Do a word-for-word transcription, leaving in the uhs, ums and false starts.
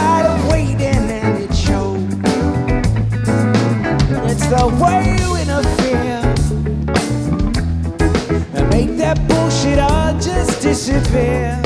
tired of waiting and it shows. It's the way you interfere and make that bullshit all just disappear.